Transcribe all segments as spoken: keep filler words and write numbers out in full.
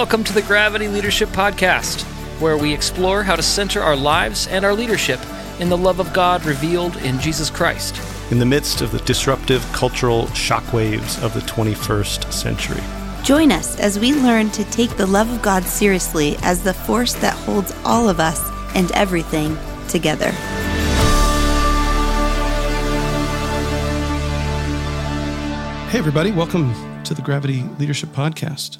welcome to the Gravity Leadership Podcast, where we explore how to center our lives and our leadership in the love of God revealed in Jesus Christ. In the midst of the disruptive cultural shockwaves of the twenty-first century. Join us as we learn to take the love of God seriously as the force that holds all of us and everything together. Hey, everybody. Welcome to the Gravity Leadership Podcast.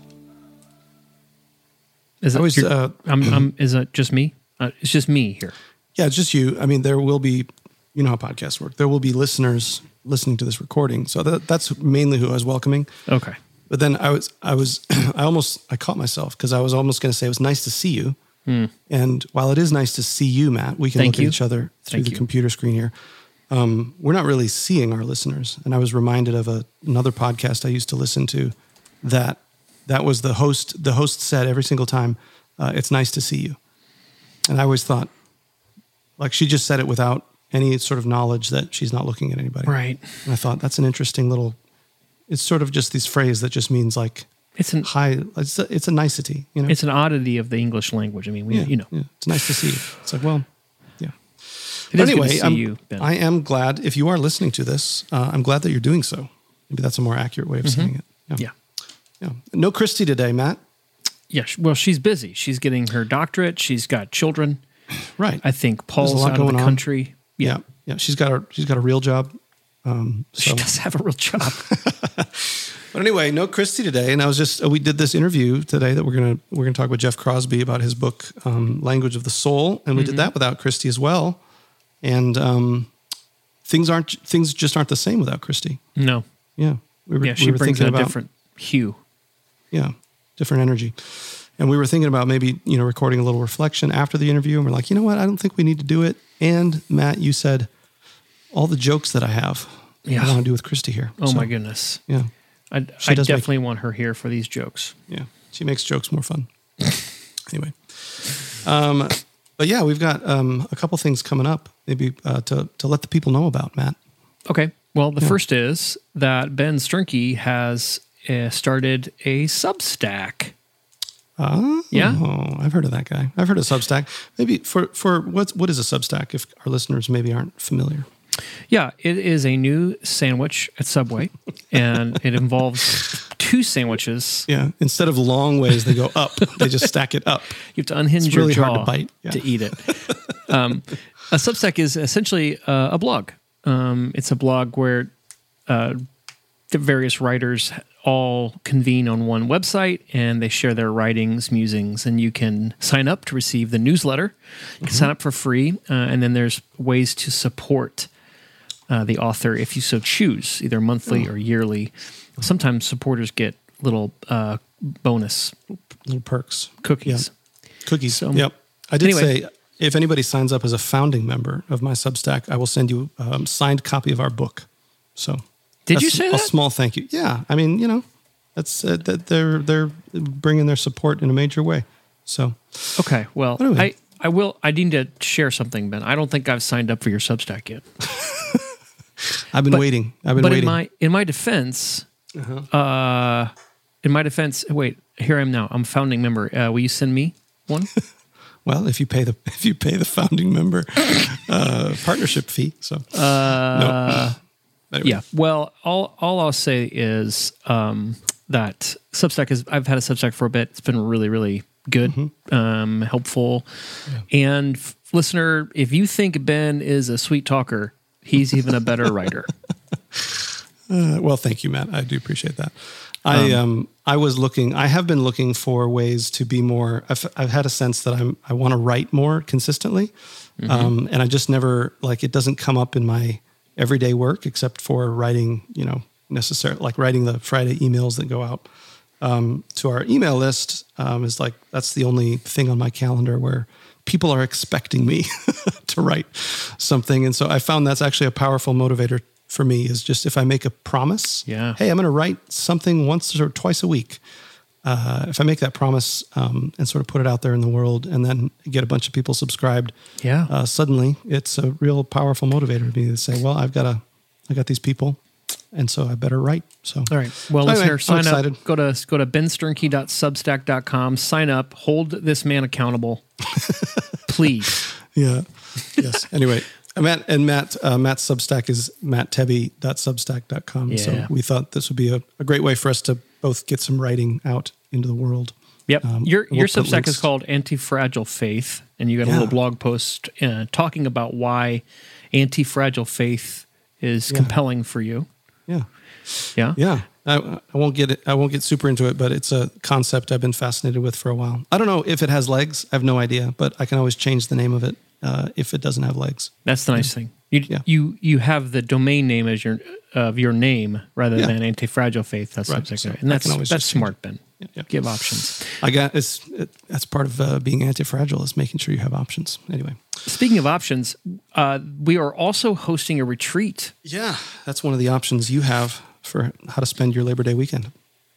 Is it, was, uh, I'm, I'm, is it just me? Uh, it's just me here. Yeah, it's just you. I mean, there will be, you know how podcasts work. There will be listeners listening to this recording. So that, that's mainly who I was welcoming. Okay. But then I was, I was, I almost, I caught myself because I was almost going to say it was nice to see you. Hmm. And while it is nice to see you, Matt, we can Thank look you. at each other through Thank the you. computer screen here. Um, we're not really seeing our listeners. And I was reminded of a, another podcast I used to listen to that that was the host, the host said every single time, uh, it's nice to see you. And I always thought, like she just said it without any sort of knowledge that she's not looking at anybody. Right. And I thought that's an interesting little, it's sort of just this phrase that just means like, It's an hi, it's a, it's a nicety, you know? it's an oddity of the English language. I mean, we, yeah, you know, yeah, it's nice to see you. It's like, well, yeah. it But is anyway, good to see I'm- you, Ben. I am glad if you are listening to this. Uh, I'm glad that you're doing so. Maybe that's a more accurate way of saying it. Mm-hmm. yeah. yeah. No Christy today, Matt. Yeah. sh- Well, she's busy. She's getting her doctorate. She's got children. Right. I think There's a Paul's lot out of the going on. country. yeah. yeah. She's got a she's got a real job. Um, so. She does have a real job. But anyway, no Christy today, and I was just we did this interview today that we're gonna we're gonna talk with Jeff Crosby about his book um, Language of the Soul, and we Mm-hmm. did that without Christy as well. And um, things aren't things just aren't the same without Christy. No. Yeah, we were, Yeah. She we were brings thinking in a about different hue. yeah different energy, and we were thinking about maybe you know recording a little reflection after the interview, and we're like, you know what, I don't think we need to do it. And Matt, you said all the jokes that I have, Yeah. I want to do with Christy here. Oh So, my goodness. yeah. I, She I does make- definitely want her here for these jokes. Yeah, she makes jokes more fun. Anyway, um, but yeah, we've got um, a couple things coming up, maybe uh, to to let the people know about, Matt. Okay. Well, the first is that Ben Sternke has uh, started a Substack. Oh, Yeah? I've heard of that guy. I've heard of Substack. Maybe for for what's what is a Substack? If our listeners maybe aren't familiar. Yeah, it is a new sandwich at Subway, and it involves two sandwiches. Yeah, instead of long ways, they go up. They just stack it up. You have to unhinge It's really your hard jaw to bite. Yeah. to eat it. um, a Substack is essentially uh, a blog. Um, it's a blog where uh, the various writers all convene on one website and they share their writings, musings, and you can sign up to receive the newsletter. You can sign up for free, uh, and then there's ways to support uh, the author if you so choose, either monthly or yearly. Sometimes supporters get little uh, bonus Little perks, cookies. cookies. So- yep. I did Anyway. say if anybody signs up as a founding member of my Substack, I will send you a um, signed copy of our book. So. Did you That's say a that? small thank you? Yeah, I mean, you know, that's uh, that they're they're bringing their support in a major way. So Okay, well, Anyway. I, I will. I need to share something, Ben. I don't think I've signed up for your Substack yet. I've been But- waiting. I've been but waiting. in my in my defense, uh, in my defense, wait, here I am now. I'm a founding member. Uh, will you send me one? well, if you pay the if you pay the founding member uh, partnership fee, so uh, no. Anyway. Yeah. Well, all all I'll say is um, that Substack is. I've had a Substack for a bit. It's been really, really good, Mm-hmm. um, helpful. And f- listener, if you think Ben is a sweet talker, he's even a better writer. Uh, well, thank you, Matt. I do appreciate that. I um I was looking. I have been looking for ways to be more. I've I've had a sense that I'm I want to write more consistently, um, and I just never like it doesn't come up in my everyday work except for writing. You know, necessary like writing the Friday emails that go out um, to our email list um, is like that's the only thing on my calendar where people are expecting me to write something, and so I found that's actually a powerful motivator. For me is just if I make a promise, Yeah. hey, I'm going to write something once or twice a week. Uh, if I make that promise um, and sort of put it out there in the world and then get a bunch of people subscribed, Yeah. uh, suddenly it's a real powerful motivator to me to say, well, I've got a, I got these people and so I better write. So all right. Well, so anyway, listener, sign I'm excited. up. Go to go to ben sternke dot substack dot com. Sign up. Hold this man accountable, please. Yeah. Yes. Anyway, Matt and Matt uh, Matt's Substack is matt tebby dot substack dot com. Yeah. So we thought this would be a, a great way for us to both get some writing out into the world. Yep. Um, your we'll your put Substack links. is called Anti-Fragile Faith, and you got a Yeah. little blog post uh, talking about why anti-fragile faith is Yeah. compelling for you. Yeah. Yeah. Yeah. I, I won't get it. I won't get super into it, but it's a concept I've been fascinated with for a while. I don't know if it has legs. I have no idea, but I can always change the name of it uh, if it doesn't have legs. That's the nice thing. You Yeah. you you have the domain name as your of your name rather Yeah. than anti-fragile faith. That's Right. Substack. So and I that's can always that's just change smart, Ben. Yeah, yeah. Give options. I got it's it, that's part of uh, being anti-fragile is making sure you have options. Anyway. Speaking of options, uh, we are also hosting a retreat. Yeah, that's one of the options you have for how to spend your Labor Day weekend.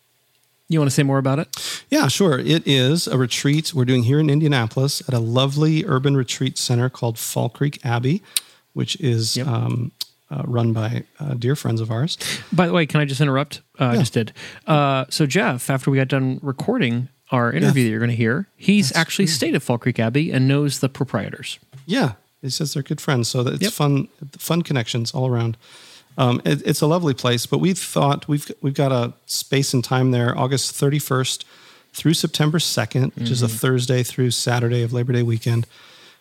You want to say more about it? Yeah, sure. It is a retreat we're doing here in Indianapolis at a lovely urban retreat center called Fall Creek Abbey, which is Yep. um, uh, run by uh, dear friends of ours. By the way, can I just interrupt? Uh, I Yeah. just did. Uh, so Jeff, after we got done recording our interview that you're going to hear, he's actually stayed at Fall Creek Abbey and knows the proprietors. Yeah, he says they're good friends, so that it's Yep. fun, fun connections all around. Um, it, it's a lovely place, but we thought we've we've got a space and time there, August thirty-first through September second, which is a Thursday through Saturday of Labor Day weekend,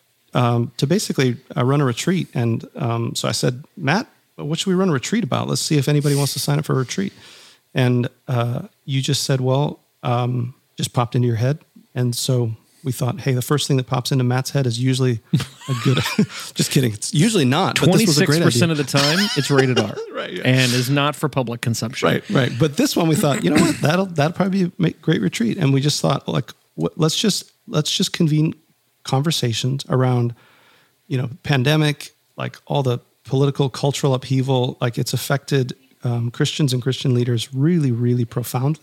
um, to basically uh, run a retreat. And um, so I said, Matt, what should we run a retreat about? Let's see if anybody wants to sign up for a retreat. And uh, you just said, well, um, just popped into your head, and so we thought, hey, the first thing that pops into Matt's head is usually a good. Just kidding. It's usually not. But this was a twenty-six great percent idea. of the time, it's rated R. Right, yeah. And is not for public consumption. Right, right. But this one, we thought, you know what? That'll that'll probably be a great retreat. And we just thought, like, what, let's just let's just convene conversations around, you know, pandemic, like all the political, cultural upheaval, like it's affected um, Christians and Christian leaders really, really profoundly.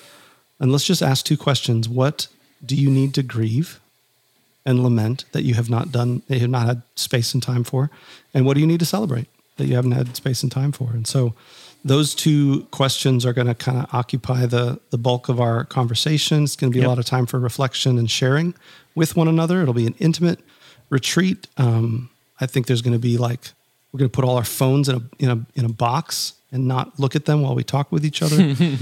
And let's just ask two questions: what do you need to grieve and lament that you have not done, that you have not had space and time for? And what do you need to celebrate that you haven't had space and time for? And so those two questions are going to kind of occupy the, the bulk of our conversation. It's going to be Yep. a lot of time for reflection and sharing with one another. It'll be an intimate retreat. Um, I think there's going to be like, we're going to put all our phones in a, in a, in a box and not look at them while we talk with each other.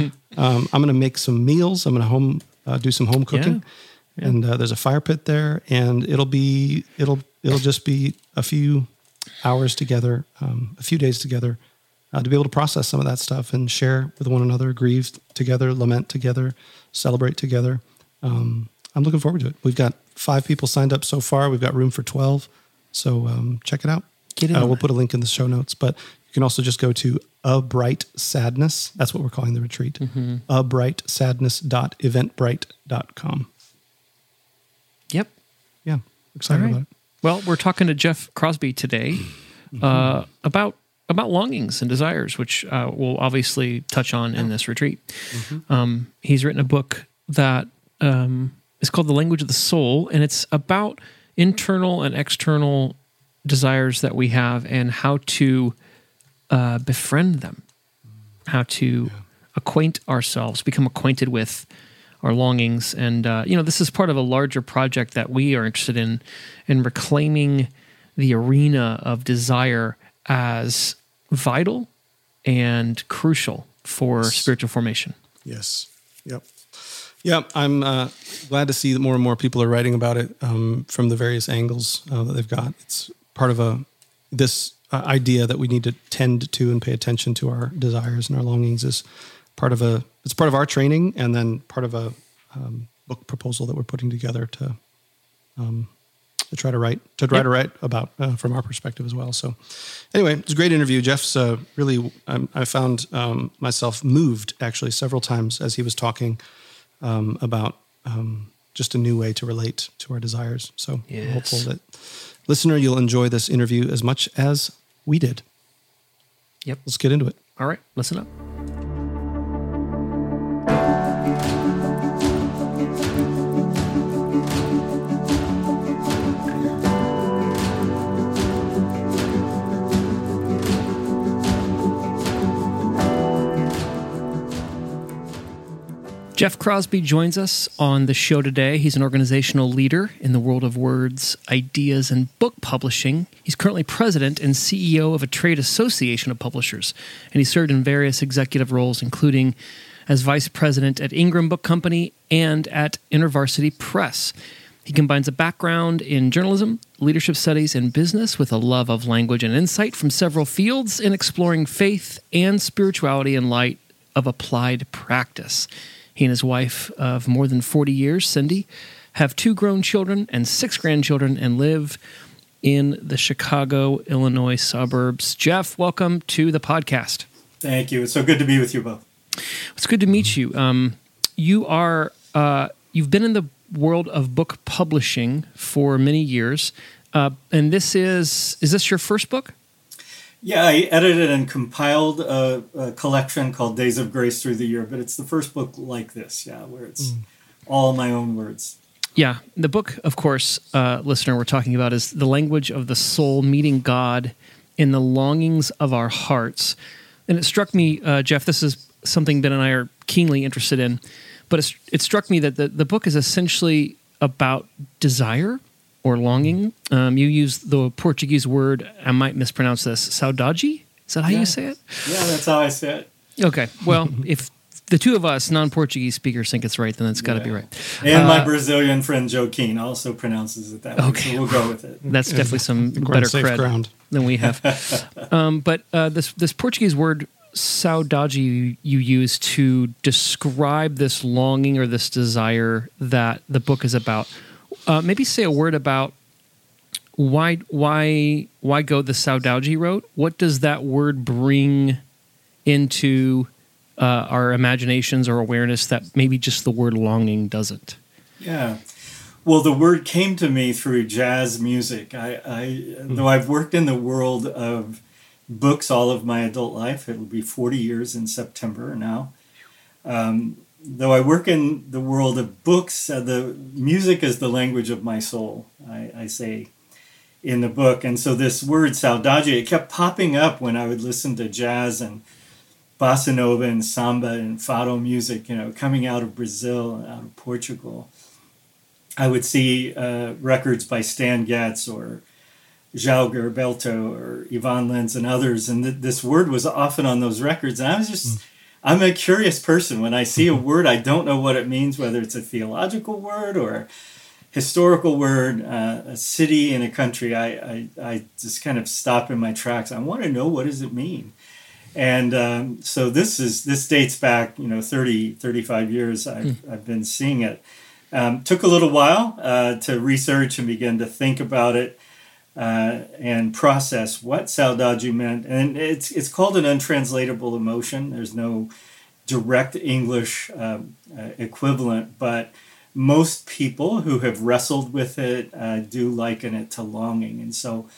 um, I'm going to make some meals. I'm going to home, uh, do some home cooking. Yeah. And uh, there's a fire pit there, and it'll be it'll it'll just be a few hours together, um, a few days together, uh, to be able to process some of that stuff and share with one another, grieve together, lament together, celebrate together. Um, I'm looking forward to it. We've got five people signed up so far. We've got room for twelve, so um, check it out. Get in Uh, on we'll it. put a link in the show notes, but you can also just go to A Bright Sadness. That's what we're calling the retreat. Mm-hmm. a bright sadness dot eventbrite dot com. Yep. Yeah, excited All right. about it. Well, we're talking to Jeff Crosby today uh, about about longings and desires, which uh, we'll obviously touch on in this retreat. Um, he's written a book that um, is called The Language of the Soul, and it's about internal and external desires that we have and how to uh, befriend them, how to acquaint ourselves, become acquainted with our longings. And, uh, you know, this is part of a larger project that we are interested in, in reclaiming the arena of desire as vital and crucial for spiritual formation. Yes. Yep. Yep. I'm uh, glad to see that more and more people are writing about it um, from the various angles uh, that they've got. It's part of a this uh, idea that we need to tend to and pay attention to our desires and our longings is part of a. It's part of our training, and then part of a um, book proposal that we're putting together to um, to try to write to try Yep. to write about uh, from our perspective as well. So, anyway, it's a great interview. Jeff's uh, really. Um, I found um, myself moved actually several times as he was talking um, about um, just a new way to relate to our desires. So, Yes. I'm hopeful that listener, you'll enjoy this interview as much as we did. Yep. Let's get into it. All right, listen up. Jeff Crosby joins us on the show today. He's an organizational leader in the world of words, ideas, and book publishing. He's currently president and C E O of a trade association of publishers, and he served in various executive roles, including as vice president at Ingram Book Company and at InterVarsity Press. He combines a background in journalism, leadership studies, and business with a love of language and insight from several fields in exploring faith and spirituality in light of applied practice. He and his wife of more than forty years, Cindy, have two grown children and six grandchildren and live in the Chicago, Illinois suburbs. Jeff, welcome to the podcast. Thank you. It's so good to be with you both. It's good to meet you. Um, you are, uh, you've been in the world of book publishing for many years, uh, and this is, is this your first book? Yeah, I edited and compiled a, a collection called Days of Grace Through the Year, but it's the first book like this, yeah, where it's mm. all my own words. Yeah, the book, of course, uh, listener, we're talking about is The Language of the Soul, Meeting God in the Longings of Our Hearts. And it struck me, uh, Jeff, this is something Ben and I are keenly interested in, but it, it struck me that the, the book is essentially about desire or longing. Um, you use the Portuguese word, I might mispronounce this, saudade? Is that how yeah. you say it? Yeah, that's how I say it. Okay, well, if the two of us non-Portuguese speakers think it's right, then it's got to yeah. be right. And uh, my Brazilian friend Joaquin also pronounces it that way, okay. so we'll go with it. That's definitely some better cred ground. Than we have. um, but uh, this this Portuguese word, saudade, you, you use to describe this longing or this desire that the book is about. Uh, maybe say a word about why why why go the saudade route. What does that word bring into uh, our imaginations or awareness that maybe just the word longing doesn't? Yeah, well, the word came to me through jazz music. I, I mm-hmm. though I've worked in the world of books all of my adult life. It'll be forty years in September now. Um, Though I work in the world of books, uh, the music is the language of my soul, I, I say in the book. And so this word saudade, it kept popping up when I would listen to jazz and bossa nova and samba and fado music, you know, coming out of Brazil and out of Portugal. I would see uh, records by Stan Getz or João Gilberto or Ivan Lins and others. And th- this word was often on those records. And I was just... Mm. I'm a curious person. When I see a word, I don't know what it means, whether it's a theological word or a historical word, uh, a city in a country. I, I, I just kind of stop in my tracks. I want to know, what does it mean? And um, so this is this dates back, you know, thirty, thirty-five years I've, mm. I've been seeing it. Um, took a little while uh, to research and begin to think about it. Uh, and process what saudade meant. And it's it's called an untranslatable emotion. There's no direct English uh, uh, equivalent, but most people who have wrestled with it uh, do liken it to longing. And so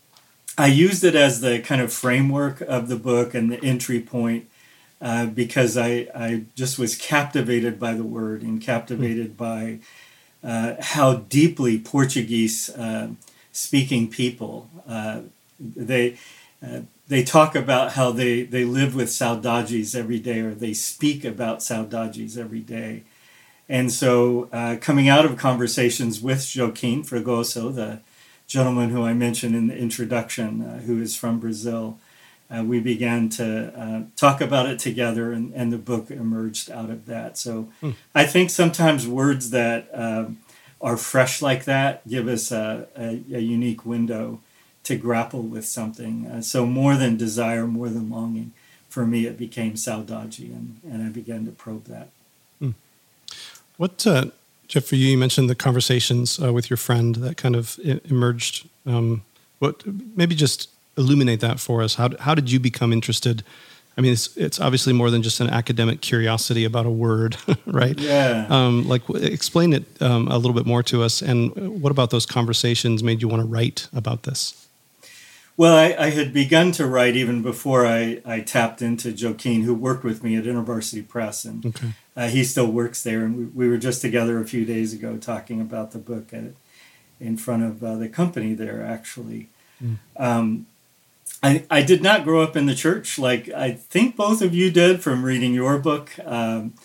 I used it as the kind of framework of the book and the entry point uh, because I, I just was captivated by the word and captivated by uh, how deeply Portuguese uh, speaking people, uh, they uh, they talk about how they, they live with saudades every day, or they speak about saudades every day. And so uh, coming out of conversations with Joaquin Fragoso, the gentleman who I mentioned in the introduction, uh, who is from Brazil, uh, we began to uh, talk about it together, and, and the book emerged out of that. So hmm. I think sometimes words that uh, are fresh like that give us a, a, a unique window to grapple with something. Uh, so more than desire, more than longing, for me it became saudade, and, and I began to probe that. Hmm. What, uh, Jeff, for you, you mentioned the conversations uh, with your friend that kind of I- emerged. Um, what maybe just illuminate that for us. How how did you become interested? I mean, it's it's obviously more than just an academic curiosity about a word, right? Yeah. Um, like, explain it um, a little bit more to us. And what about those conversations made you want to write about this? Well, I, I had begun to write even before I, I tapped into Joaquin, who worked with me at InterVarsity Press, and okay. uh, he still works there. And we, we were just together a few days ago talking about the book at, in front of uh, the company there, actually. Mm. Um, I, I did not grow up in the church like I think both of you did from reading your book. Um, yeah.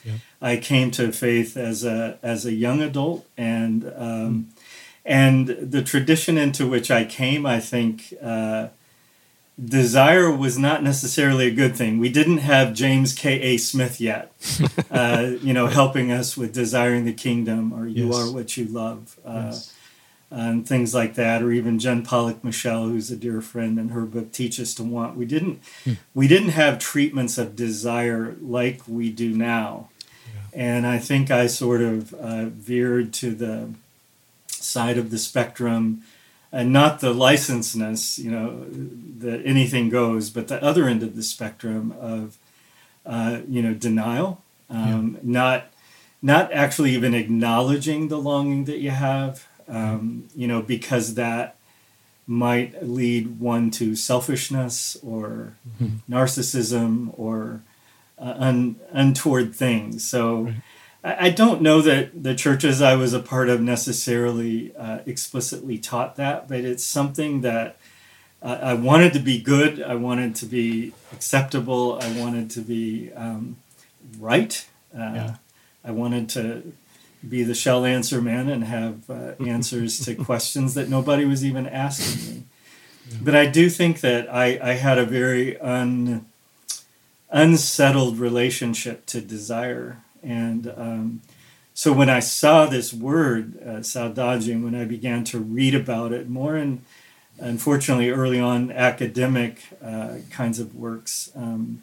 I came to faith as a as a young adult, and um, and the tradition into which I came, I think, uh, desire was not necessarily a good thing. We didn't have James K A Smith yet, uh, you know, helping us with desiring the kingdom, or you Yes. are what you love. Uh, Yes. And things like that, or even Jen Pollock Michelle, who's a dear friend, and her book "Teach Us to Want." We didn't, hmm. we didn't have treatments of desire like we do now, yeah. And I think I sort of uh, veered to the side of the spectrum, and not the licensedness, you know, that anything goes, but the other end of the spectrum of, uh, you know, denial, um, yeah. not, not actually even acknowledging the longing that you have. Um, you know, because that might lead one to selfishness or mm-hmm. narcissism or uh, un, untoward things. So right. I, I don't know that the churches I was a part of necessarily uh, explicitly taught that, but it's something that uh, I wanted to be good. I wanted to be acceptable. I wanted to be um, right. Uh, yeah. I wanted to be the shall answer man and have uh, answers to questions that nobody was even asking me. Yeah. But I do think that I, I had a very un, unsettled relationship to desire. And um, so when I saw this word, uh, saudade, when I began to read about it more in, unfortunately, early on academic uh, kinds of works, um,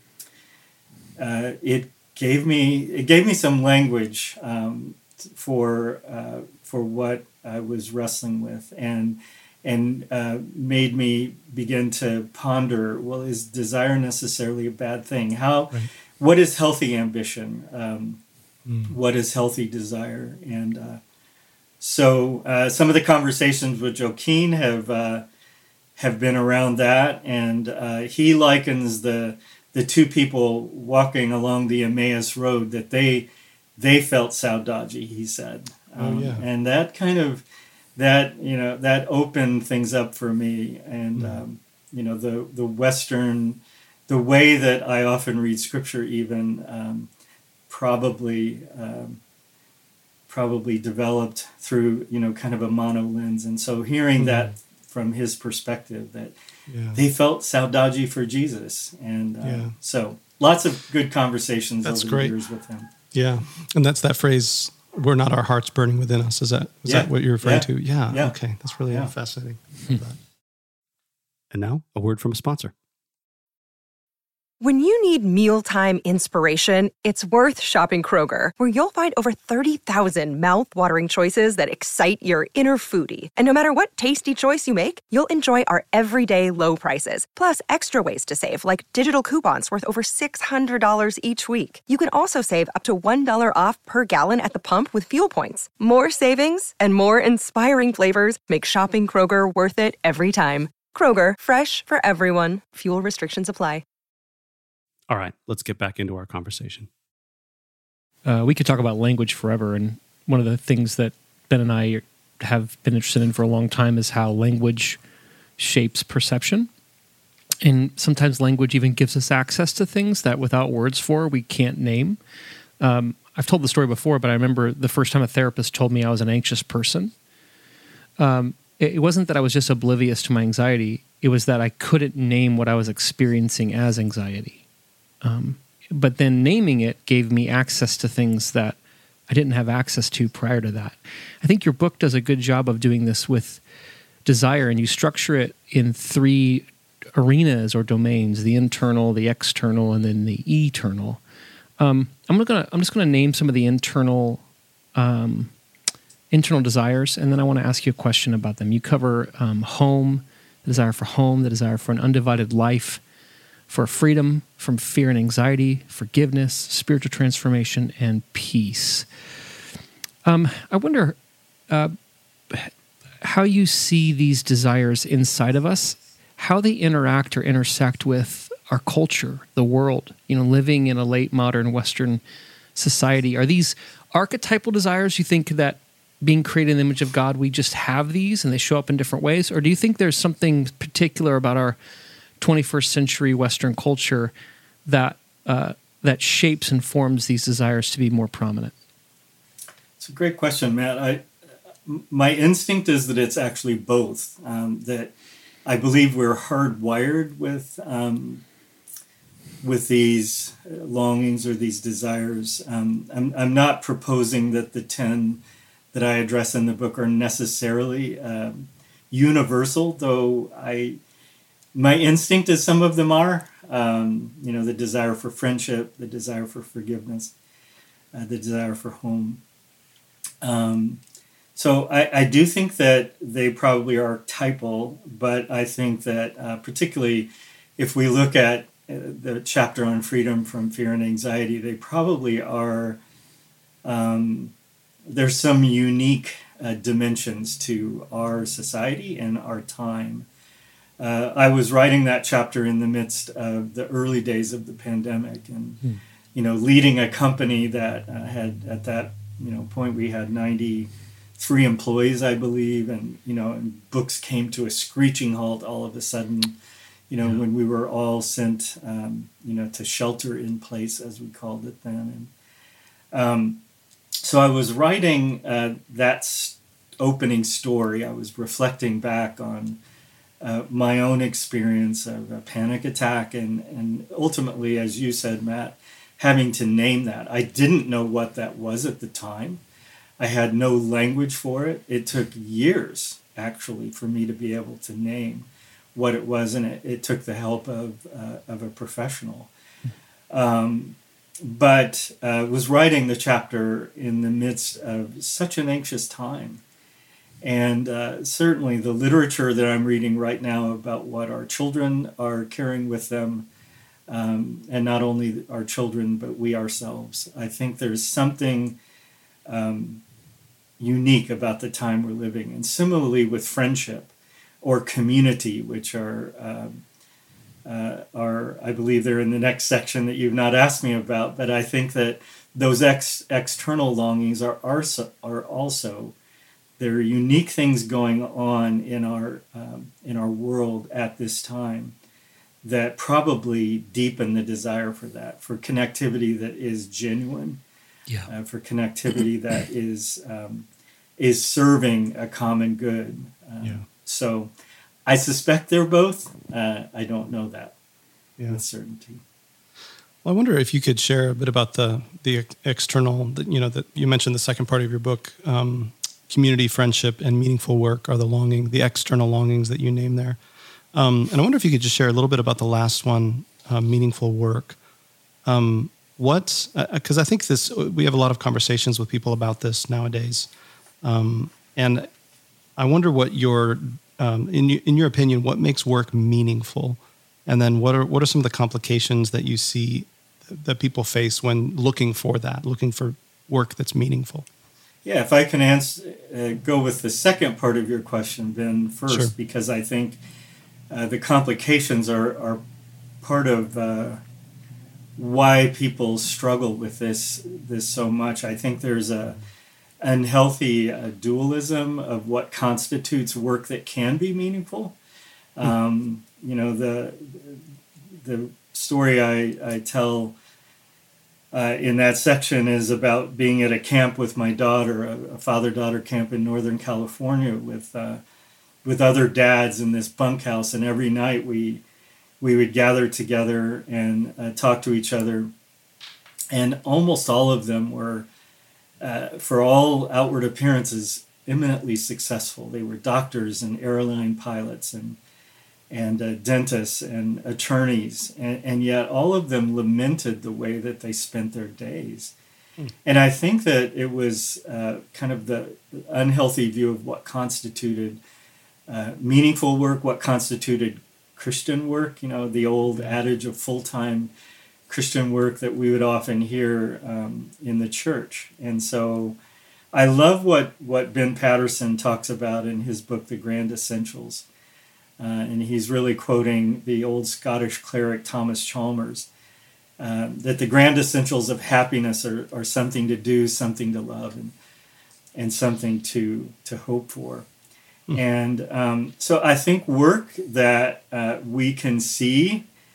uh, it gave me it gave me some language um, for uh, for what I was wrestling with, and and uh, made me begin to ponder, well, is desire necessarily a bad thing? How, right. What is healthy ambition? Um, mm. What is healthy desire? And uh, so uh, some of the conversations with Joaquin have uh, have been around that, and uh, he likens the the two people walking along the Emmaus road that they they felt saudade, he said. Um, oh, yeah. And that kind of, that, you know, that opened things up for me. And, mm. um, you know, the, the Western, the way that I often read scripture even um, probably, um, probably developed through, you know, kind of a mono lens. And so hearing mm. that from his perspective, that yeah. they felt saudade for Jesus. And uh, yeah. so lots of good conversations that's over great. the years with him. Yeah. And that's that phrase, we're not our hearts burning within us. Is that is yeah. that what you're referring yeah. to? Yeah. yeah. Okay. That's really yeah. fascinating. And now a word from a sponsor. When you need mealtime inspiration, it's worth shopping Kroger, where you'll find over thirty thousand mouth-watering choices that excite your inner foodie. And no matter what tasty choice you make, you'll enjoy our everyday low prices, plus extra ways to save, like digital coupons worth over six hundred dollars each week. You can also save up to one dollar off per gallon at the pump with fuel points. More savings and more inspiring flavors make shopping Kroger worth it every time. Kroger, fresh for everyone. Fuel restrictions apply. All right, let's get back into our conversation. Uh, we could talk about language forever, and one of the things that Ben and I have been interested in for a long time is how language shapes perception. And sometimes language even gives us access to things that without words for, we can't name. Um, I've told the story before, but I remember the first time a therapist told me I was an anxious person. Um, it, it wasn't that I was just oblivious to my anxiety. It was that I couldn't name what I was experiencing as anxiety. Um, but then naming it gave me access to things that I didn't have access to prior to that. I think your book does a good job of doing this with desire, and you structure it in three arenas or domains: the internal, the external, and then the eternal. Um, I'm gonna, I'm just going to name some of the internal, um, internal desires, and then I want to ask you a question about them. You cover um, home, the desire for home, the desire for an undivided life, for freedom from fear and anxiety, forgiveness, spiritual transformation, and peace. Um, I wonder uh, how you see these desires inside of us, how they interact or intersect with our culture, the world, you know, living in a late modern Western society. Are these archetypal desires? You think that being created in the image of God, we just have these and they show up in different ways? Or do you think there's something particular about our twenty-first century Western culture that uh, that shapes and forms these desires to be more prominent? It's a great question, Matt. I, my instinct is that it's actually both. Um, that I believe we're hardwired with um, with these longings or these desires. Um, I'm, I'm not proposing that the ten that I address in the book are necessarily um, universal, though I my instinct is some of them are. Um, you know, the desire for friendship, the desire for forgiveness, uh, the desire for home. Um, so I, I do think that they probably are typal, but I think that uh, particularly if we look at the chapter on freedom from fear and anxiety, they probably are, um, there's some unique uh, dimensions to our society and our time. Uh, I was writing that chapter in the midst of the early days of the pandemic and, hmm. you know, leading a company that uh, had at that, you know, point we had ninety-three employees, I believe. And, you know, and books came to a screeching halt all of a sudden, you know, yeah. when we were all sent, um, you know, to shelter in place, as we called it then. And um, so I was writing uh, that opening story. I was reflecting back on Uh, my own experience of a panic attack and, and ultimately, as you said, Matt, having to name that. I didn't know what that was at the time. I had no language for it. It took years, actually, for me to be able to name what it was, and it, it took the help of, uh, of a professional. Um, but I uh, was writing the chapter in the midst of such an anxious time. And uh, certainly the literature that I'm reading right now about what our children are carrying with them, um, and not only our children, but we ourselves. I think there's something um, unique about the time we're living. And similarly with friendship or community, which are, um, uh, are I believe they're in the next section that you've not asked me about, but I think that those ex- external longings are, are, are also there are unique things going on in our um, in our world at this time that probably deepen the desire for that, for connectivity that is genuine, yeah. uh, for connectivity that is um, is serving a common good. Um, yeah. So, I suspect they're both. Uh, I don't know that yeah. with certainty. Well, I wonder if you could share a bit about the the external. You know, that you mentioned the second part of your book. Um, Community, friendship, and meaningful work are the longing, the external longings that you name there. Um, and I wonder if you could just share a little bit about the last one, uh, meaningful work. Um, what, because uh, I think this, we have a lot of conversations with people about this nowadays. Um, and I wonder what your, um, in, in your opinion, what makes work meaningful? And then what are, what are some of the complications that you see that people face when looking for that, looking for work that's meaningful? Yeah, if I can answer, uh, go with the second part of your question, Ben, first, sure. because I think uh, the complications are, are part of uh, why people struggle with this this so much. I think there's a unhealthy uh, dualism of what constitutes work that can be meaningful. Um, you know, the the story I, I tell Uh, in that section is about being at a camp with my daughter, a, a father-daughter camp in Northern California with uh, with other dads in this bunkhouse. And every night we we would gather together and uh, talk to each other. And almost all of them were, uh, for all outward appearances, eminently successful. They were doctors and airline pilots and and uh, dentists and attorneys, and, and yet all of them lamented the way that they spent their days. Mm. And I think that it was uh, kind of the unhealthy view of what constituted uh, meaningful work, what constituted Christian work, you know, the old adage of full-time Christian work that we would often hear um, in the church. And so I love what, what Ben Patterson talks about in his book, The Grand Essentials. Uh, and he's really quoting the old Scottish cleric Thomas Chalmers, uh, that the grand essentials of happiness are, are something to do, something to love, and and something to to hope for. Mm. And um, so I think work that uh, we can see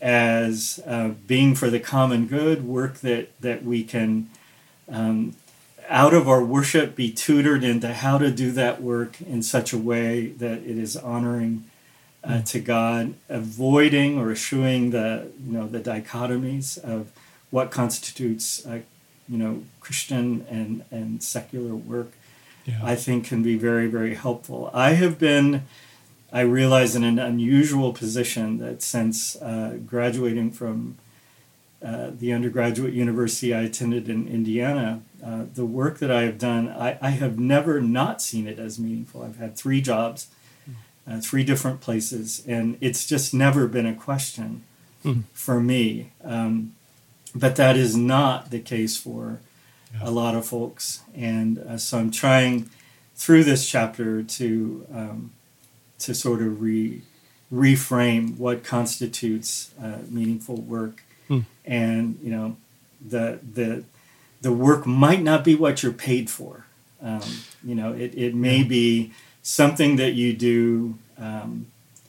as uh, being for the common good, work that, that we can, um, out of our worship, be tutored into how to do that work in such a way that it is honoring uh, mm. to God, avoiding or eschewing the, you know, the dichotomies of what constitutes, uh, you know, Christian and, and secular work. Yeah. I think can be very, very helpful. I have been, I realize, in an unusual position that since uh, graduating from uh, the undergraduate university I attended in Indiana, uh, the work that I have done, I, I have never not seen it as meaningful. I've had three jobs, uh, three different places, and it's just never been a question mm. for me. Um, but that is not the case for yeah. a lot of folks. And uh, so I'm trying through this chapter to um, to sort of re, reframe what constitutes uh, meaningful work. Hmm. And, you know, the the the work might not be what you're paid for. Um, you know, it, it may yeah. be something that you do um,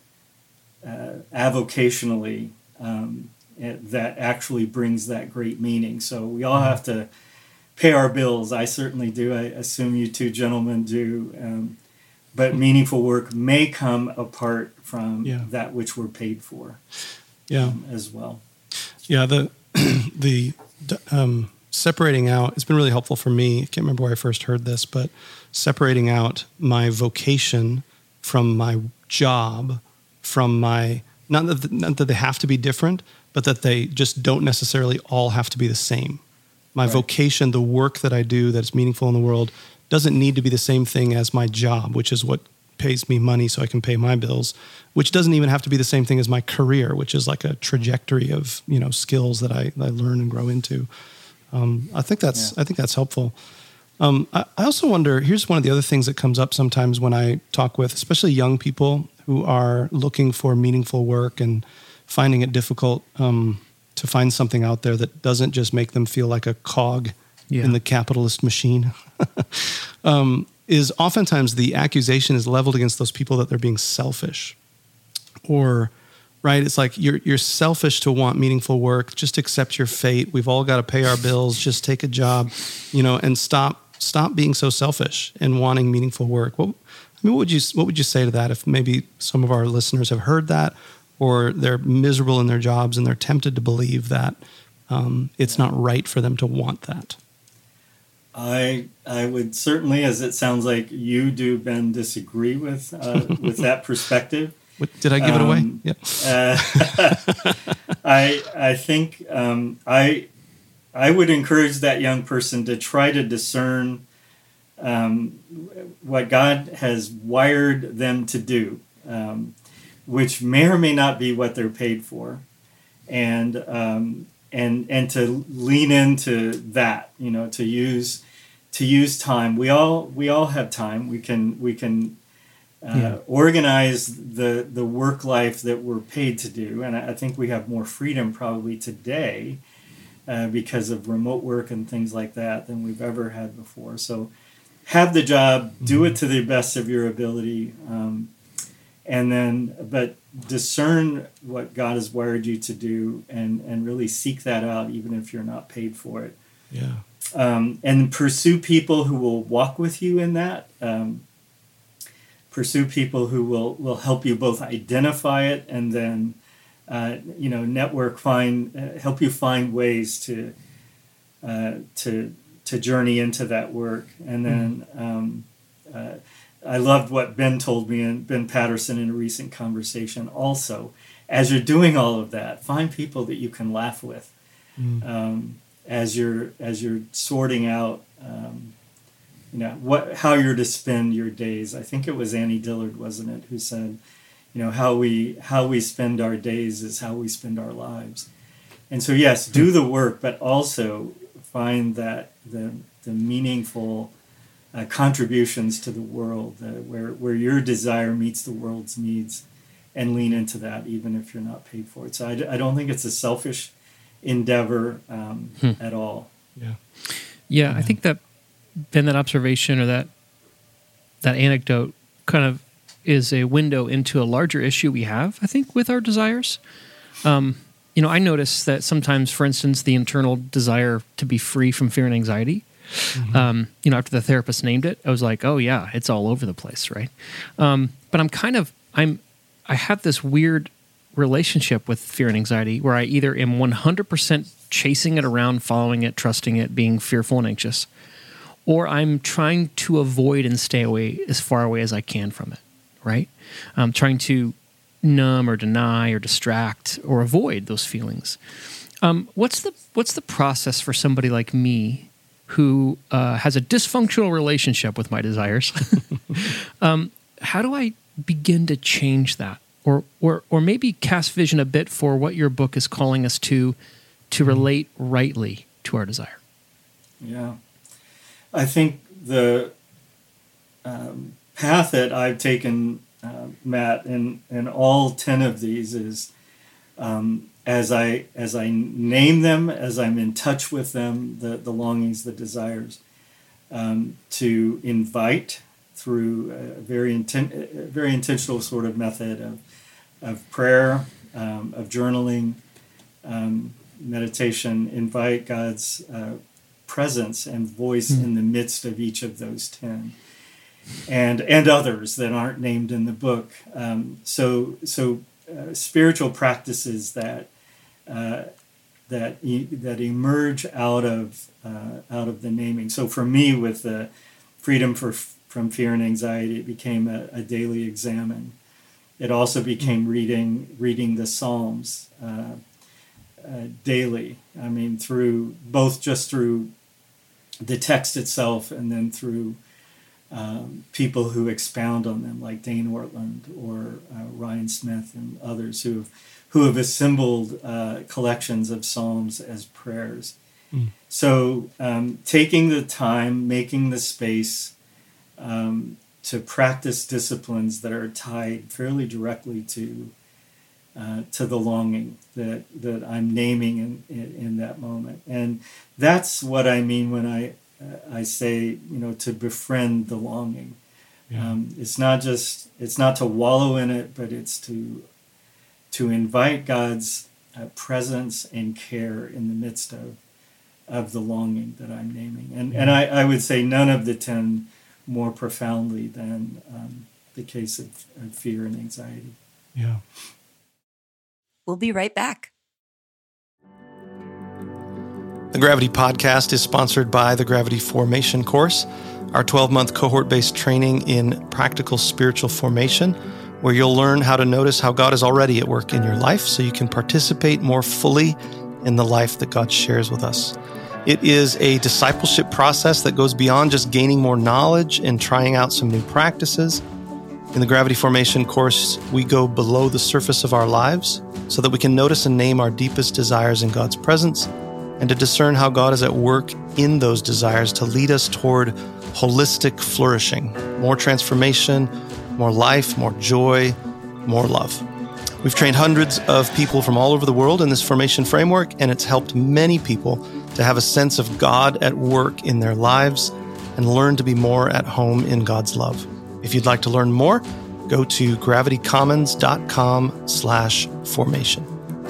uh, avocationally um, that actually brings that great meaning. So we all have to pay our bills. I certainly do. I assume you two gentlemen do. Um, but meaningful work may come apart from yeah. that which we're paid for yeah. um, as well. Yeah, the the um, separating out, it's been really helpful for me. I can't remember where I first heard this, but separating out my vocation from my job, from my, not that, not that they have to be different, but that they just don't necessarily all have to be the same. My right. vocation, the work that I do that's meaningful in the world, doesn't need to be the same thing as my job, which is what pays me money so I can pay my bills, which doesn't even have to be the same thing as my career, which is like a trajectory of, you know, skills that I, I learn and grow into. Um, I think that's, yeah. I think that's helpful. Um, I, I also wonder, here's one of the other things that comes up sometimes when I talk with, especially young people who are looking for meaningful work and finding it difficult um, to find something out there that doesn't just make them feel like a cog yeah. in the capitalist machine. um, is oftentimes the accusation is leveled against those people that they're being selfish. Or, right, it's like you're you're selfish to want meaningful work. Just accept your fate. We've all got to pay our bills. Just take a job, you know, and stop stop being so selfish and wanting meaningful work. What, I mean, what would you what would you say to that if maybe some of our listeners have heard that, or they're miserable in their jobs and they're tempted to believe that um, it's not right for them to want that? I I would certainly, as it sounds like you do, Ben, disagree with uh, with that perspective. What, did I give um, it away? Yep. uh, I I think um, I I would encourage that young person to try to discern um, what God has wired them to do, um, which may or may not be what they're paid for, and um, and and to lean into that, you know, to use to use time. We all we all have time. We can we can uh, yeah. organize the the work life that we're paid to do, and I, I think we have more freedom probably today uh, because of remote work and things like that than we've ever had before. So have the job, mm-hmm. do it to the best of your ability, um, and then but discern what God has wired you to do, and and really seek that out, even if you're not paid for it. Yeah. Um, and pursue people who will walk with you in that. Um, pursue people who will, will help you both identify it and then, uh, you know, network, find, uh, help you find ways to, uh, to, to journey into that work. And then um, uh, I loved what Ben told me, and Ben Patterson, in a recent conversation also. As you're doing all of that, find people that you can laugh with. Mm. Um, as you're as you're sorting out, um, you know, what how you're to spend your days. I think it was Annie Dillard, wasn't it, who said, you know, how we how we spend our days is how we spend our lives. And so, yes, do the work, but also find that the the meaningful uh, contributions to the world, uh, where where your desire meets the world's needs, and lean into that, even if you're not paid for it. So I, I don't think it's a selfish endeavor um, hmm. at all. Yeah. yeah, I think that Ben, that observation or that that anecdote kind of is a window into a larger issue we have, I think, with our desires. Um, you know, I notice that sometimes, for instance, the internal desire to be free from fear and anxiety, mm-hmm. um, you know, after the therapist named it, I was like, oh yeah, it's all over the place, right? Um, but I'm kind of, I'm, I have this weird relationship with fear and anxiety where I either am one hundred percent chasing it around, following it, trusting it, being fearful and anxious, or I'm trying to avoid and stay away as far away as I can from it, right? I'm trying to numb or deny or distract or avoid those feelings. Um, what's the what's the process for somebody like me who uh, has a dysfunctional relationship with my desires? um, how do I begin to change that? Or, or, or maybe cast vision a bit for what your book is calling us to, to relate rightly to our desire. Yeah. I think the um, path that I've taken, uh, Matt, in, in all ten of these is um, as I as I name them, as I'm in touch with them, the, the longings, the desires, um, to invite through a very inten- a very intentional sort of method of of prayer, um, of journaling, um, meditation, invite God's uh, presence and voice mm. in the midst of each of those ten, and and others that aren't named in the book. Um, so so uh, spiritual practices that uh, that e- that emerge out of uh, out of the naming. So for me, with the freedom for from fear and anxiety, it became a, a daily examine. It also became reading reading the Psalms uh, uh, daily. I mean, through both just through the text itself and then through um, people who expound on them, like Dane Ortland or uh, Ryan Smith and others who have, who have assembled uh, collections of Psalms as prayers. Mm. So um, taking the time, making the space, um, to practice disciplines that are tied fairly directly to uh, to the longing that that I'm naming in, in in that moment, and that's what I mean when I uh, I say, you know, to befriend the longing. Yeah. Um, it's not just it's not to wallow in it, but it's to to invite God's uh, presence and care in the midst of of the longing that I'm naming, and yeah. and I, I would say none of the ten more profoundly than um, the case of, of fear and anxiety. Yeah. We'll be right back. The Gravity Podcast is sponsored by the Gravity Formation course, our twelve-month cohort-based training in practical spiritual formation, where you'll learn how to notice how God is already at work in your life so you can participate more fully in the life that God shares with us. It is a discipleship process that goes beyond just gaining more knowledge and trying out some new practices. In the Gravity Formation course, we go below the surface of our lives so that we can notice and name our deepest desires in God's presence and to discern how God is at work in those desires to lead us toward holistic flourishing, more transformation, more life, more joy, more love. We've trained hundreds of people from all over the world in this formation framework, and it's helped many people to have a sense of God at work in their lives and learn to be more at home in God's love. If you'd like to learn more, go to gravitycommons.com slash formation.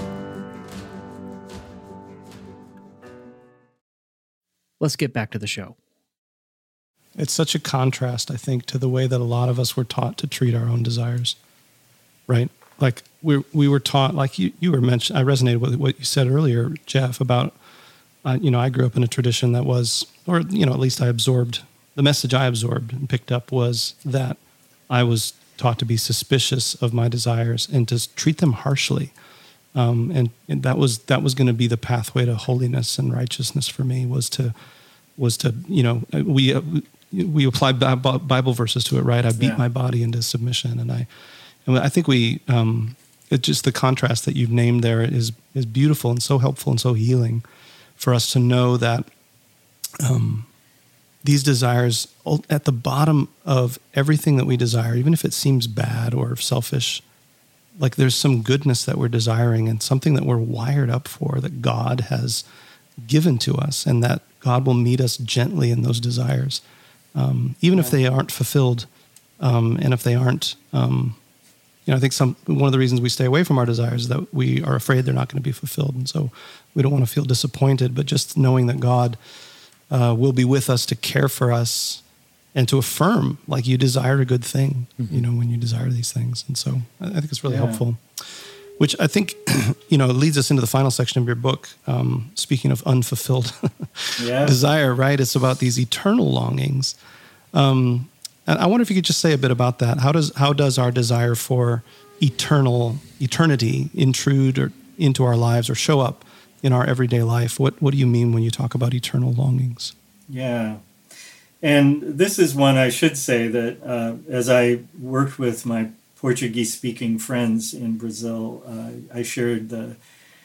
Let's get back to the show. It's such a contrast, I think, to the way that a lot of us were taught to treat our own desires, right? Like we we were taught, like you, you were mentioned, I resonated with what you said earlier, Jeff, about, uh, you know, I grew up in a tradition that was, or, you know, at least I absorbed, the message I absorbed and picked up was that I was taught to be suspicious of my desires and to treat them harshly. Um, and, and that was, that was going to be the pathway to holiness and righteousness for me, was to, was to, you know, we, uh, we applied Bible verses to it, right? I beat yeah. my body into submission. And I, and I think we, um, it just the contrast that you've named there is, is beautiful and so helpful and so healing for us to know that, um, these desires at the bottom of everything that we desire, even if it seems bad or selfish, like there's some goodness that we're desiring and something that we're wired up for that God has given to us, and that God will meet us gently in those desires. Um, even yeah. if they aren't fulfilled, um, and if they aren't, um, you know, I think some one of the reasons we stay away from our desires is that we are afraid they're not going to be fulfilled, and so we don't want to feel disappointed. But just knowing that God uh, will be with us to care for us and to affirm, like, you desire a good thing, mm-hmm. you know, when you desire these things, and so I think it's really yeah. helpful. Which I think, you know, leads us into the final section of your book. Um, speaking of unfulfilled yeah. desire, right? It's about these eternal longings. Um, and I wonder if you could just say a bit about that. How does how does our desire for eternal eternity intrude or into our lives or show up in our everyday life? What what do you mean when you talk about eternal longings? Yeah. And this is one I should say that uh, as I worked with my Portuguese-speaking friends in Brazil, uh, I shared the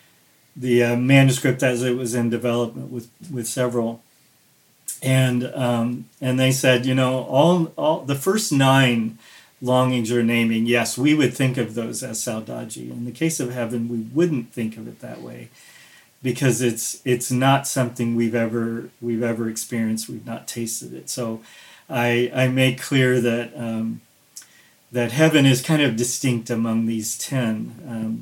the uh, manuscript as it was in development with, with several, and um, and they said, you know, all all the first nine longings you're naming, yes, we would think of those as saudade. In the case of heaven, we wouldn't think of it that way, because it's it's not something we've ever we've ever experienced. We've not tasted it. So, I I make clear that. Um, that heaven is kind of distinct among these ten. Um,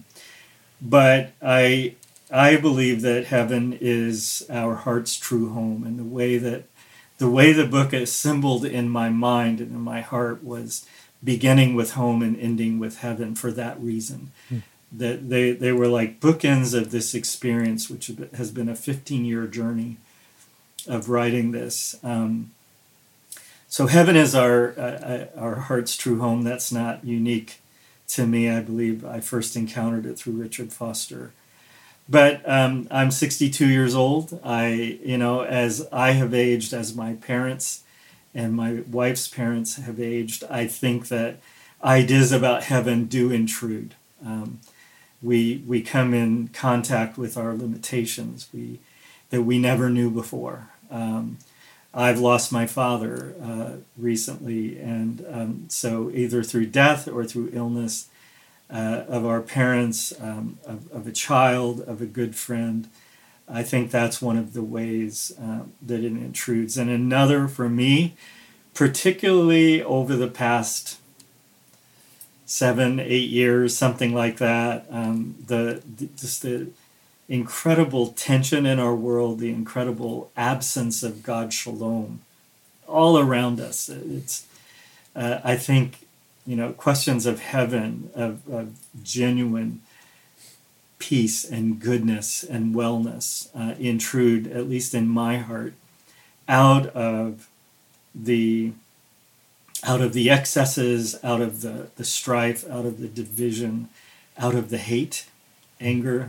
but I I believe that heaven is our heart's true home, and the way that the way the book assembled in my mind and in my heart was beginning with home and ending with heaven for that reason. Hmm. That they, they were like bookends of this experience, which has been a fifteen-year journey of writing this. Um, So heaven is our uh, our heart's true home. That's not unique to me. I believe I first encountered it through Richard Foster. But um, I'm sixty-two years old. I, you know, as I have aged, as my parents and my wife's parents have aged, I think that ideas about heaven do intrude. Um, we we come in contact with our limitations we that we never knew before. Um, I've lost my father uh, recently, and um, so either through death or through illness uh, of our parents, um, of, of a child, of a good friend, I think that's one of the ways uh, that it intrudes. And another for me, particularly over the past seven, eight years, something like that, um, the, the just the incredible tension in our world, the incredible absence of God's shalom all around us. It's, uh, I think, you know, questions of heaven, of, of genuine peace and goodness and wellness uh, intrude, at least in my heart, out of the out of the excesses, out of the, the strife, out of the division, out of the hate, anger,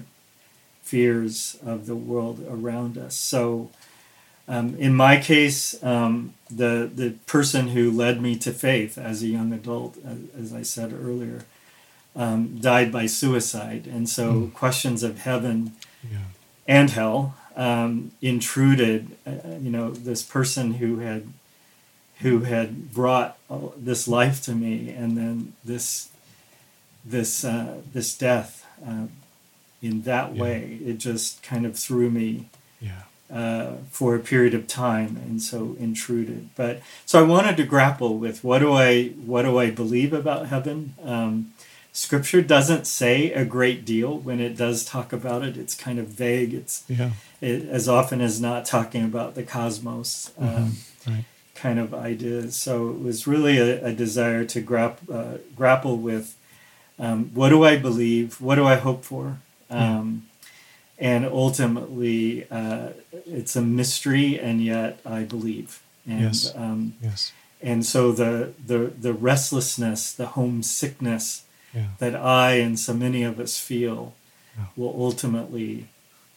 fears of the world around us. So um, in my case, um, the the person who led me to faith as a young adult, as, as I said earlier, um, died by suicide. And so mm. questions of heaven yeah. and hell um, intruded, uh, you know, this person who had who had brought this life to me, and then this this uh, this death uh, in that yeah. way, it just kind of threw me yeah. uh, for a period of time, and so intruded. But so I wanted to grapple with what do I what do I believe about heaven? Um, Scripture doesn't say a great deal. When it does talk about it, it's kind of vague. It's yeah. it, as often as not talking about the cosmos. Mm-hmm. Um, right. kind of ideas. So it was really a, a desire to grap, uh, grapple with um, what do I believe, what do I hope for, um, yeah. and ultimately uh, it's a mystery, and yet I believe. And, yes. Um, yes. And so the the the restlessness, the homesickness yeah. that I and so many of us feel yeah. will ultimately,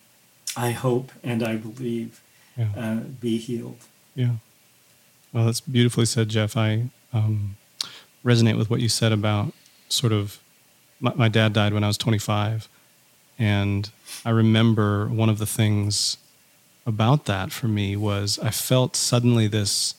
I hope and I believe, yeah. uh, be healed. Yeah. Well, that's beautifully said, Jeff. I um, resonate with what you said about sort of, my, my dad died when I was twenty-five. And I remember one of the things about that for me was I felt suddenly this,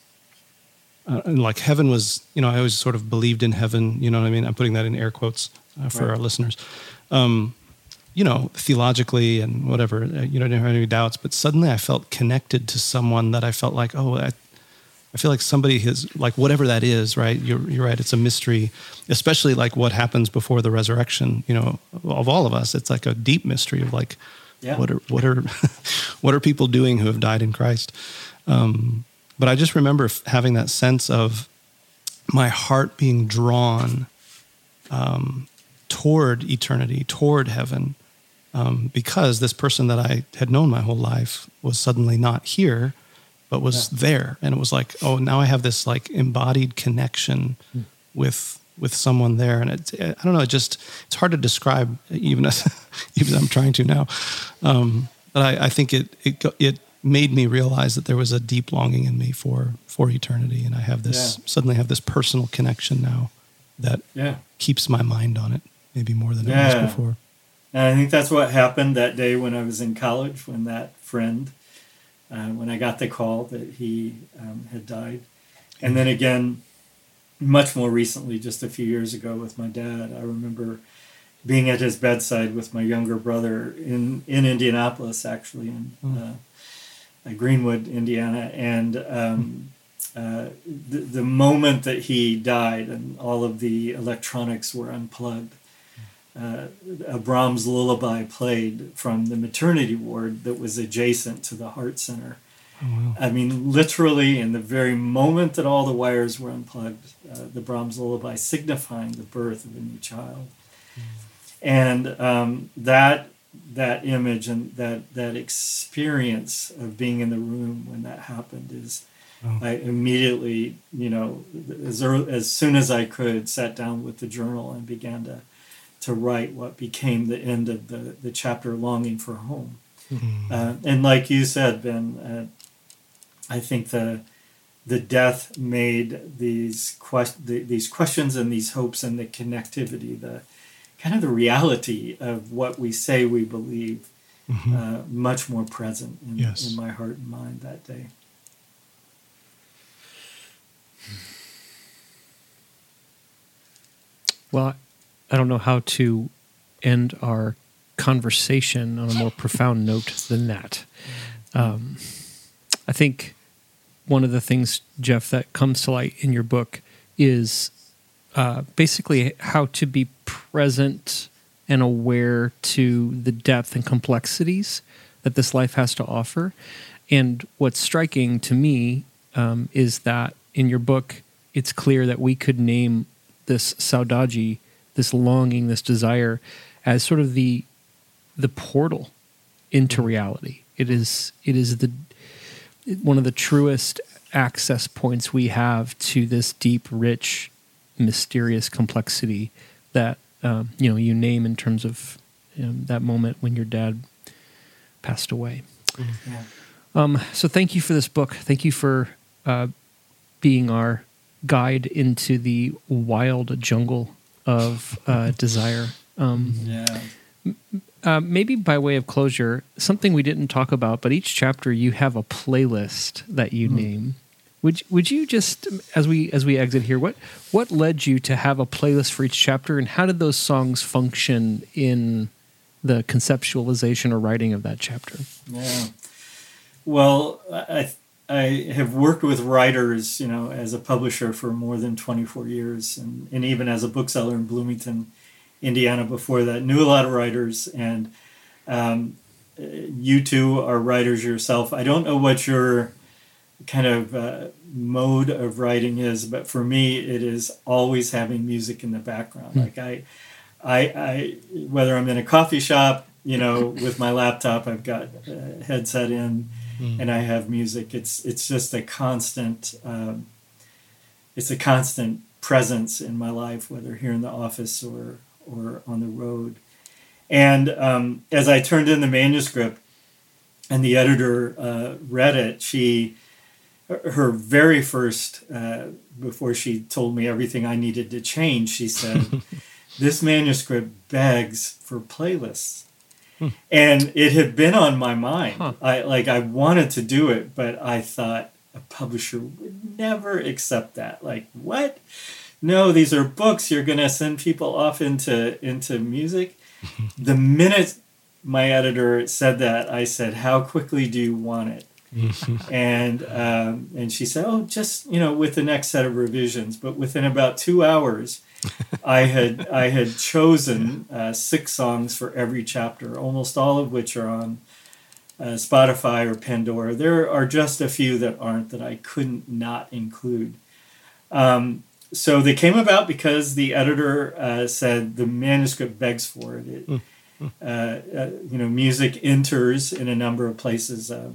uh, like heaven was, you know, I always sort of believed in heaven, you know what I mean? I'm putting that in air quotes uh, for right. our listeners. Um, you know, theologically and whatever, uh, you know, I didn't have any doubts, but suddenly I felt connected to someone that I felt like, oh, I, I feel like somebody has, like, whatever that is, right? You're, you're right. It's a mystery, especially like what happens before the resurrection, you know, of all of us. It's like a deep mystery of like, yeah. what are, what are, what are people doing who have died in Christ? Um, but I just remember having that sense of my heart being drawn um, toward eternity, toward heaven, um, because this person that I had known my whole life was suddenly not here, but was yeah. there. And it was like, oh, now I have this like embodied connection mm. with with someone there. And it, I don't know, it just, it's hard to describe even as, even as I'm trying to now. Um, but I, I think it, it it made me realize that there was a deep longing in me for for eternity. And I have this, yeah. suddenly have this personal connection now that yeah. keeps my mind on it, maybe more than yeah. it was before. And I think that's what happened that day when I was in college, when that friend, Uh, when I got the call that he um, had died. And then again, much more recently, just a few years ago with my dad, I remember being at his bedside with my younger brother in, in Indianapolis, actually, in uh, Greenwood, Indiana. And um, uh, the, the moment that he died and all of the electronics were unplugged, Uh, a Brahms lullaby played from the maternity ward that was adjacent to the heart center. Oh, wow. I mean, literally in the very moment that all the wires were unplugged, uh, the Brahms lullaby signifying the birth of a new child. Mm. And um, that that image and that, that experience of being in the room when that happened is, oh. I immediately, you know, as, early, as soon as I could, sat down with the journal and began to to write what became the end of the, the chapter, Longing for Home. Mm-hmm. Uh, and like you said, Ben, uh, I think the the death made these, quest- the, these questions and these hopes and the connectivity, the kind of the reality of what we say we believe, mm-hmm. uh, much more present in, yes. in my heart and mind that day. Well, I don't know how to end our conversation on a more profound note than that. Um, I think one of the things, Jeff, that comes to light in your book is uh, basically how to be present and aware to the depth and complexities that this life has to offer. And what's striking to me um, is that in your book, it's clear that we could name this saudade, this longing, this desire, as sort of the the portal into reality. It is it is the one of the truest access points we have to this deep, rich, mysterious complexity that um, you know you name in terms of you know, that moment when your dad passed away. Mm-hmm. Yeah. Um, so thank you for this book. Thank you for uh, being our guide into the wild jungle of uh, desire. Um, yeah. Uh, maybe by way of closure, something we didn't talk about, but each chapter you have a playlist that you mm. name. Would would you just, as we as we exit here, what what led you to have a playlist for each chapter, and how did those songs function in the conceptualization or writing of that chapter? Yeah. Well, I I have worked with writers, you know, as a publisher for more than twenty-four years, and, and even as a bookseller in Bloomington, Indiana before that, knew a lot of writers, and um, you two are writers yourself. I don't know what your kind of uh, mode of writing is, but for me, it is always having music in the background. Mm. Like I, I, I, whether I'm in a coffee shop, you know, with my laptop, I've got a headset in, mm. and I have music. It's it's just a constant. Um, it's a constant presence in my life, whether here in the office or or on the road. And um, as I turned in the manuscript and the editor uh, read it, she, her very first, uh, before she told me everything I needed to change, she said, this manuscript begs for playlists. Hmm. And it had been on my mind. Huh. I like I wanted to do it, but I thought a publisher would never accept that. Like, what? No, these are books. You're going to send people off into into music. The minute my editor said that, I said, how quickly do you want it? and um, and she said, "Oh, just you know, with the next set of revisions." But within about two hours, I had I had chosen uh, six songs for every chapter, almost all of which are on uh, Spotify or Pandora. There are just a few that aren't that I couldn't not include. Um, so they came about because the editor uh, said the manuscript begs for it. it mm. Uh, uh, you know, music enters in a number of places. Uh,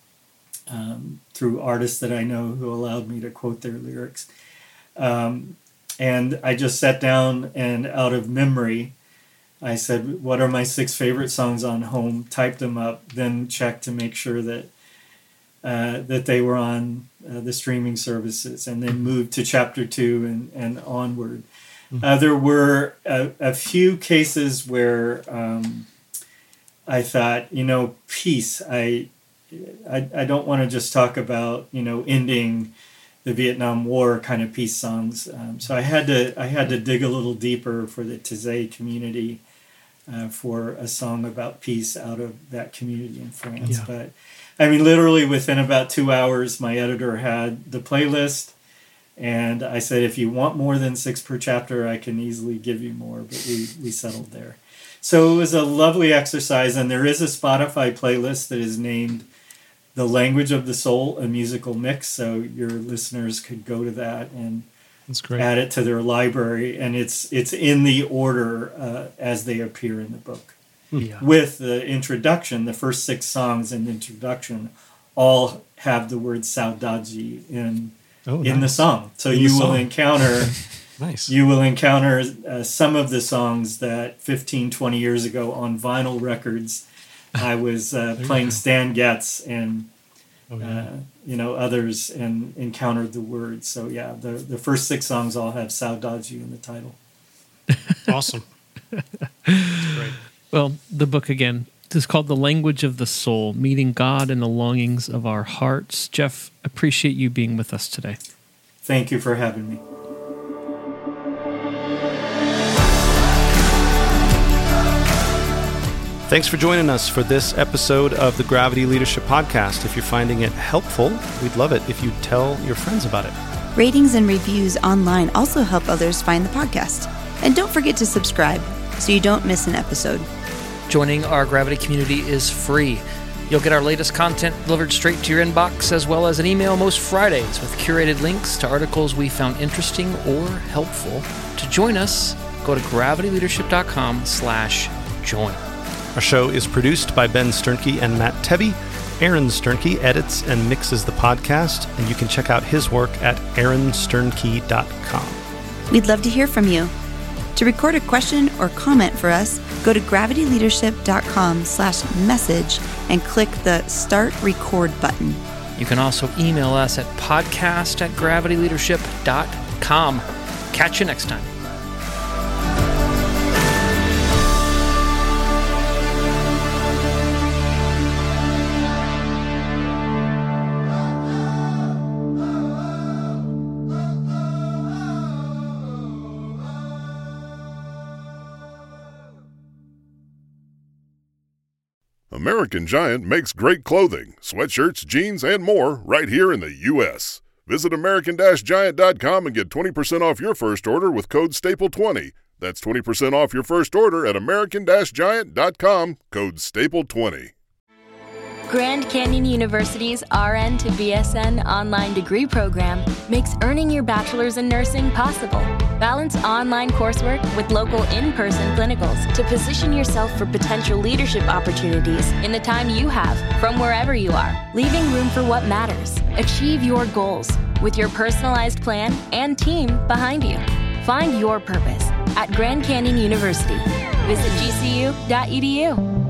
Um, through artists that I know who allowed me to quote their lyrics. Um, and I just sat down and out of memory, I said, what are my six favorite songs on home, typed them up, then checked to make sure that uh, that they were on uh, the streaming services, and then moved to chapter two and, and onward. Mm-hmm. Uh, there were a, a few cases where um, I thought, you know, peace, I... I, I don't want to just talk about, you know, ending the Vietnam War kind of peace songs. Um, so I had to I had to dig a little deeper for the Taizé community uh, for a song about peace out of that community in France. Yeah. But I mean, literally within about two hours, my editor had the playlist, and I said, if you want more than six per chapter, I can easily give you more. But we we settled there. So it was a lovely exercise, and there is a Spotify playlist that is named The Language of the Soul, a musical mix, so your listeners could go to that and That's great. Add it to their library, and it's it's in the order uh, as they appear in the book. Yeah. With the introduction, the first six songs in the introduction all have the word saudade in oh, in nice. the song. So in you will song. encounter nice. You will encounter uh, some of the songs that fifteen, twenty years ago on vinyl records I was uh, playing Stan Getz and oh, yeah. uh, you know others and encountered the words. So yeah, the the first six songs all have saudade in the title. Awesome. Great. Well, the book again is called The Language of the Soul, Meeting God and the Longings of Our Hearts. Jeff, appreciate you being with us today. Thank you for having me. Thanks for joining us for this episode of the Gravity Leadership Podcast. If you're finding it helpful, we'd love it if you tell your friends about it. Ratings and reviews online also help others find the podcast. And don't forget to subscribe so you don't miss an episode. Joining our Gravity community is free. You'll get our latest content delivered straight to your inbox, as well as an email most Fridays with curated links to articles we found interesting or helpful. To join us, go to gravityleadership.com slash join. Our show is produced by Ben Sternke and Matt Tebbe. Aaron Sternke edits and mixes the podcast, and you can check out his work at aaron sternke dot com. We'd love to hear from you. To record a question or comment for us, go to gravityleadership.com slash message and click the Start Record button. You can also email us at podcast at gravityleadership dot com. Catch you next time. American Giant makes great clothing, sweatshirts, jeans, and more right here in the U S Visit American Giant dot com and get twenty percent off your first order with code staple twenty. That's twenty percent off your first order at American Giant dot com, code staple twenty. Grand Canyon University's R N to B S N online degree program makes earning your bachelor's in nursing possible. Balance online coursework with local in-person clinicals to position yourself for potential leadership opportunities in the time you have from wherever you are, leaving room for what matters. Achieve your goals with your personalized plan and team behind you. Find your purpose at Grand Canyon University. Visit G C U dot E D U.